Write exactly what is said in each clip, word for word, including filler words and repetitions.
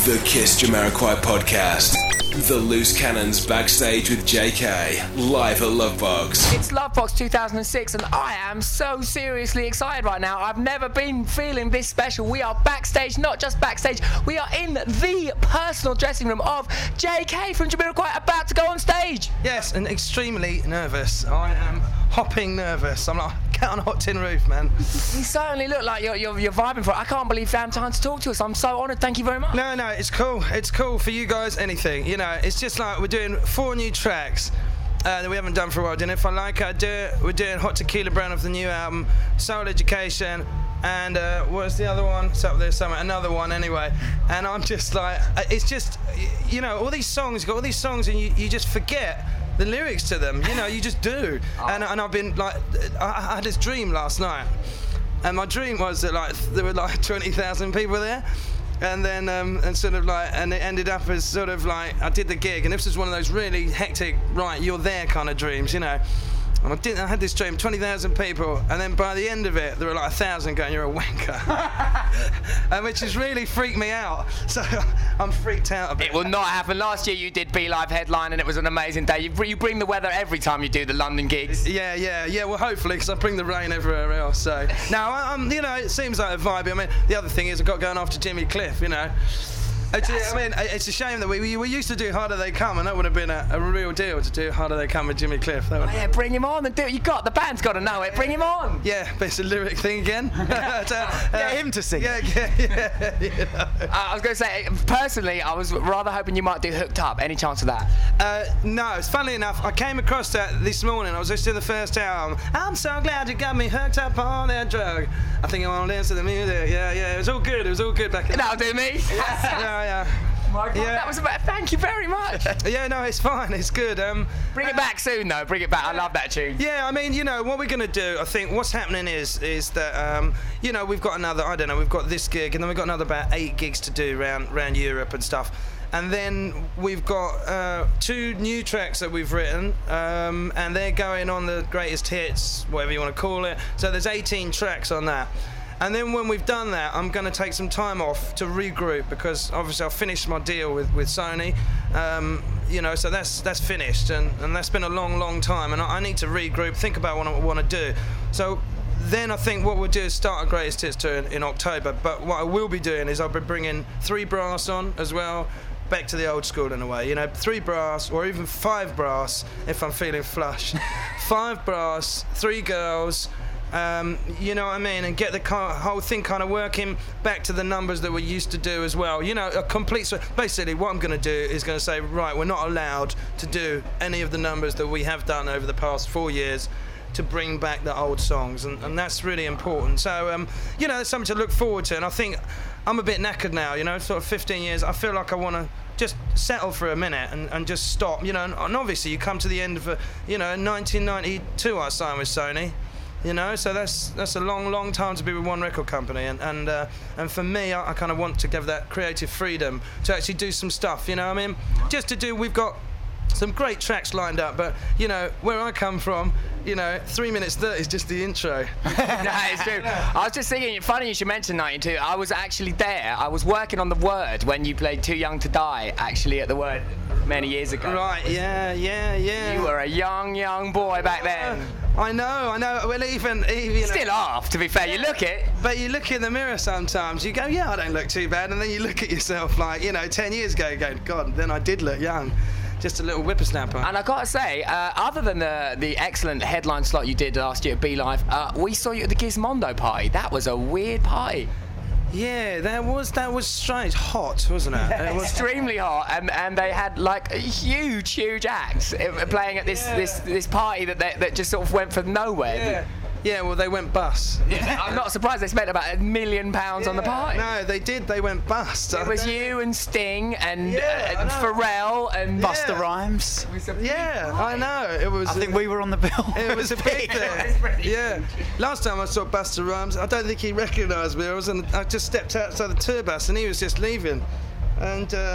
The Kiss Jamiroquai Podcast. The Loose Cannons backstage with J K, live at Lovebox. It's Lovebox two thousand six and I am so seriously excited right now. I've never been feeling this special. We are backstage, not just backstage, we are in the personal dressing room of J K from Jamiroquai, about to go on stage. Yes, and extremely nervous. I am hopping nervous. I'm like, get on a hot tin roof, man. You certainly look like you're, you're, you're vibing for it. I can't believe you found time to talk to us. I'm so honoured. Thank you very much. No, no, it's cool. It's cool for you guys, anything. You know, it's just like we're doing four new tracks uh, that we haven't done for a while. And if I like it, I do it. We're doing Hot Tequila Brown of the new album, Soul Education, and uh, what's the other one? It's up there somewhere. Another one, anyway. And I'm just like, it's just, you know, all these songs, you've got all these songs and you, you just forget the lyrics to them, you know, you just do. Oh. And, and I've been like, I, I had this dream last night, and my dream was that like there were like twenty thousand people there, and then um, and sort of like, and it ended up as sort of like I did the gig, and this was one of those really hectic, right, you're there kind of dreams, you know. And I did. I had this dream, twenty thousand people, and then by the end of it, there were like a thousand going, "You're a wanker," and which has really freaked me out. So I'm freaked out a bit. It will not happen. Last year you did Be Live headline, and it was an amazing day. You, you bring the weather every time you do the London gigs. Yeah, yeah, yeah. Well, hopefully, because I bring the rain everywhere else. So now, I'm, you know, it seems like a vibe. I mean, the other thing is I've got going after Jimmy Cliff. You know. Actually, I mean, it's a shame that we we used to do Harder They Come, and that would have been a, a real deal to do Harder They Come with Jimmy Cliff. That would oh, yeah, bring him on and do it. You got the band's got to know it. Bring him on. Yeah, but it's a lyric thing again. uh, uh, Get him to sing. Yeah, yeah, yeah. You know. uh, I was going to say, personally, I was rather hoping you might do Hooked Up. Any chance of that? Uh, no, it's funnily enough, I came across that this morning. I was listening to the first album. I'm so glad you got me hooked up on that drug. I think I want to listen to the music. Yeah, yeah, it was all good. It was all good back in. That'll do me. Yeah, yeah. My God, yeah. That was about. Thank you very much. Yeah, no, it's fine. It's good. Um, Bring it back soon, though. Bring it back. I love that tune. Yeah, I mean, you know, what we're gonna do. I think what's happening is, is that, um, you know, we've got another. I don't know. We've got this gig, and then we've got another about eight gigs to do around, around Europe and stuff. And then we've got uh, two new tracks that we've written, um, and they're going on the greatest hits, whatever you want to call it. So there's eighteen tracks on that. And then when we've done that, I'm going to take some time off to regroup, because obviously I've finished my deal with, with Sony, um, you know, so that's that's finished, and, and that's been a long, long time, and I, I need to regroup, think about what I want to do. So then I think what we'll do is start a Greatest Hits tour in, in October, but what I will be doing is I'll be bringing three brass on as well, back to the old school in a way, you know, three brass or even five brass if I'm feeling flush. Five brass, three girls. Um, you know what I mean, and get the kind of whole thing kind of working back to the numbers that we used to do as well. You know, a complete. So basically, what I'm going to do is going to say, right, we're not allowed to do any of the numbers that we have done over the past four years to bring back the old songs, and, and that's really important. So, um, you know, there's something to look forward to, and I think I'm a bit knackered now. You know, sort of fifteen years. I feel like I want to just settle for a minute and, and just stop. You know, and, and obviously you come to the end of a, you know, nineteen ninety-two I signed with Sony. You know, so that's that's a long, long time to be with one record company, and and uh, and for me, I, I kind of want to give that creative freedom to actually do some stuff. You know, I mean, just to do. We've got some great tracks lined up, but you know, where I come from, you know, three minutes thirty is just the intro. No, it's true. I was just thinking, funny you should mention ninety-two. I was actually there. I was working on the Word when you played Too Young to Die, actually, at the Word many years ago. Right, yeah, yeah, yeah. You were a young, young boy back then. I know, I know. Well, even, even you know, still off. To be fair, you look it. But you look in the mirror sometimes. You go, yeah, I don't look too bad, and then you look at yourself like, you know, ten years ago, you go, God, then I did look young. Just a little whippersnapper. And I gotta say, uh, other than the the excellent headline slot you did last year at Be Live, uh, we saw you at the Gizmondo party. That was a weird party. Yeah, that was that was strange, hot, wasn't it? It was extremely hot, and and they had like a huge, huge acts playing at this yeah. this this party that they, that just sort of went from nowhere. Yeah. Yeah, well, they went bust. Yeah, I'm not surprised they spent about a million pounds yeah, on the party. No, they did. They went bust. It was you and Sting and, yeah, uh, and Pharrell and yeah. Busta yeah. Rhymes. Yeah, I know. It was. I think we were on the bill. It was a big thing. Yeah. Last time I saw Busta Rhymes, I don't think he recognised me. I was in, I just stepped outside the tour bus and he was just leaving, and. Uh,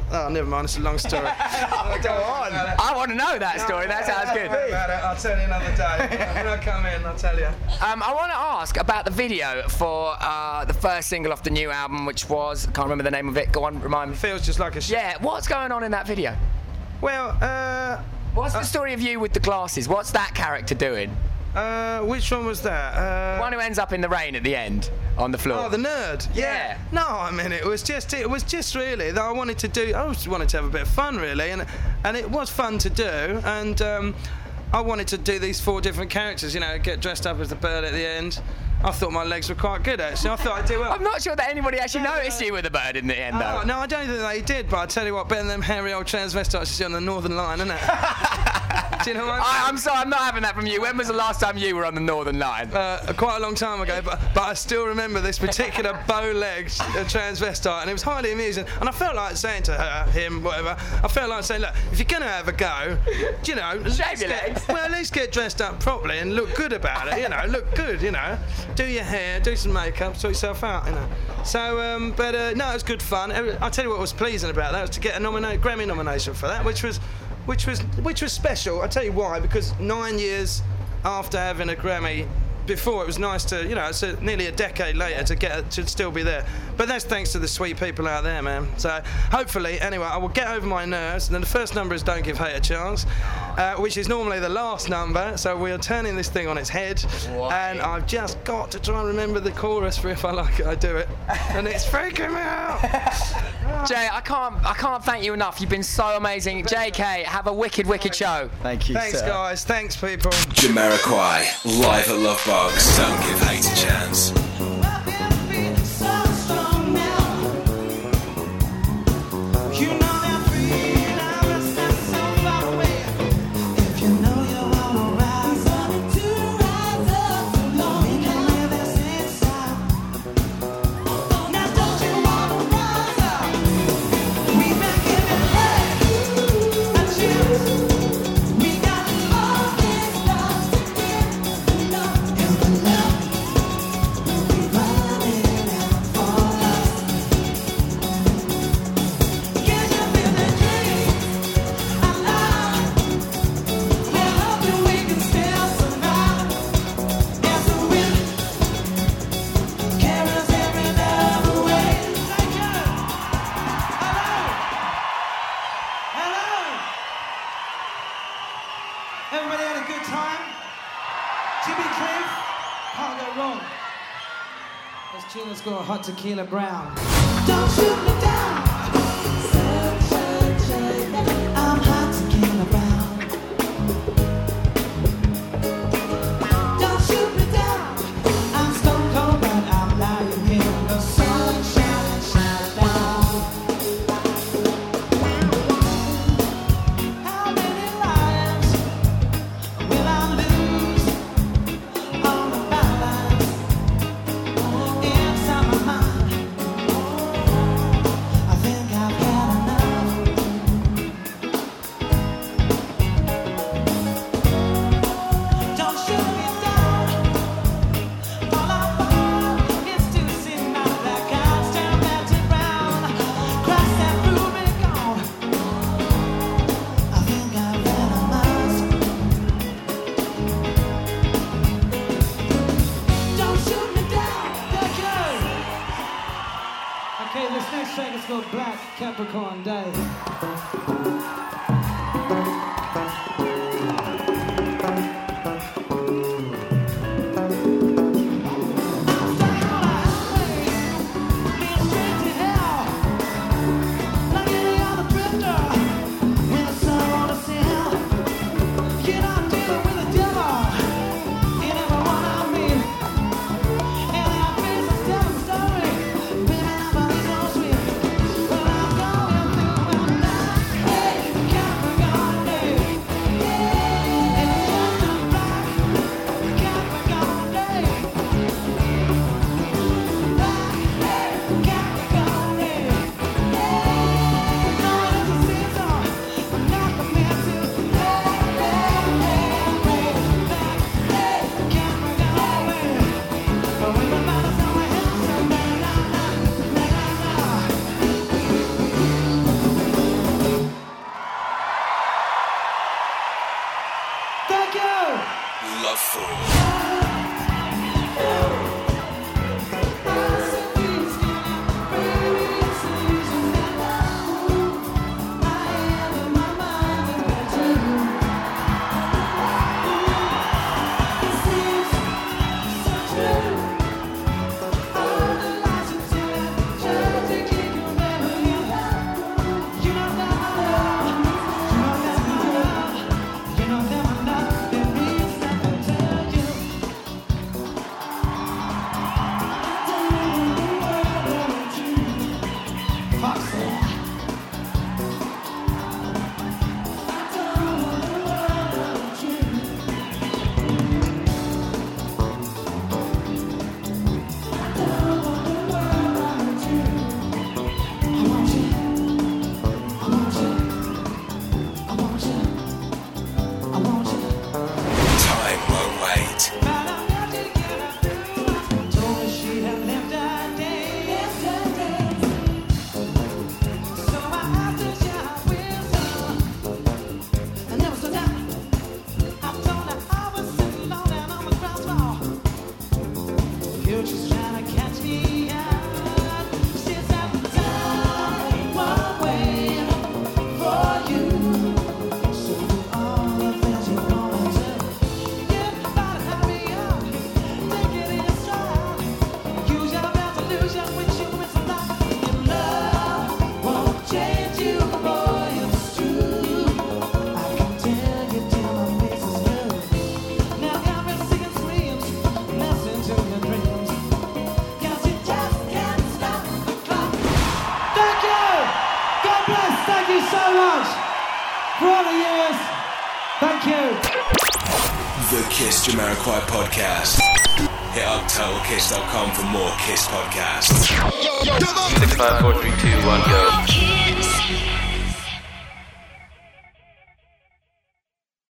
Oh, never mind. It's a long story. Oh, go on. I want to know that story. That sounds good. About it. I'll tell you another day. When I come in, I'll tell you. Um, I want to ask about the video for uh, the first single off the new album, which was, I can't remember the name of it. Go on, remind me. Feels just like a shit. Yeah, what's going on in that video? Well, uh... What's the uh, story of you with the glasses? What's that character doing? Uh, which one was that? Uh, One who ends up in the rain at the end, on the floor. Oh, the nerd. Yeah. Yeah. No, I mean it was just it was just really that I wanted to do. I just wanted to have a bit of fun, really, and and it was fun to do. And um, I wanted to do these four different characters. You know, get dressed up as the bird at the end. I thought my legs were quite good, actually. I thought I'd do well. I'm not sure that anybody actually noticed you with the bird in the end, though. Oh, no, I don't think they did, but I tell you what, better than them hairy old transvestites you see on the Northern Line, isn't it? Do you know what I mean? I, I'm sorry, I'm not having that from you. When was the last time you were on the Northern Line? Uh, quite a long time ago, but but I still remember this particular bow-legged uh, transvestite, and it was highly amusing. And I felt like saying to her, him, whatever, I felt like saying, look, if you're going to have a go, you know, shave your get, legs. well, at least get dressed up properly and look good about it, you know, look good, you know. Do your hair, do some makeup, sort yourself out, you know. So, um, but uh, no, it was good fun. I'll tell you what was pleasing about that was to get a nomina- Grammy nomination for that, which was, which was, which was special. I'll tell you why, because nine years after having a Grammy before, it was nice to, you know, it's a, nearly a decade later to get to still be there. But that's thanks to the sweet people out there, man. So hopefully, anyway, I will get over my nerves. And then the first number is Don't Give Hate a Chance, uh, which is normally the last number. So we are turning this thing on its head. Why? And I've just got to try and remember the chorus for If I Like It, I Do It. And it's freaking me out. Jay, I can't, I can't thank you enough. You've been so amazing. J K, have a wicked, wicked show. Thank you, Thanks, sir. guys. Thanks, people. Jamiroquai, live at Lovebox. Don't give hate a chance. Everybody had a good time? Jimmy Cliff? Can't go wrong. Let's tune, let's go Hot Tequila Brown. Don't shoot me down. I'm Hot Tequila Brown. Don't shoot me down. I'm stone cold, but I'm lying here in the sunshine, shine down. How many lives will I lose on the balance inside my mind? I think I've had enough. Don't shoot me down. All I want is to see my black eyes turn back to brown. Cross that Rubicon. I think I've had enough. Don't shoot me down. Thank you. Okay, this next track is called Black Capricorn Day. Hey, The Kiss Jamiroquai Podcast. Hit up total kiss dot com for more Kiss podcasts. Six, five, four, three, two, one, go.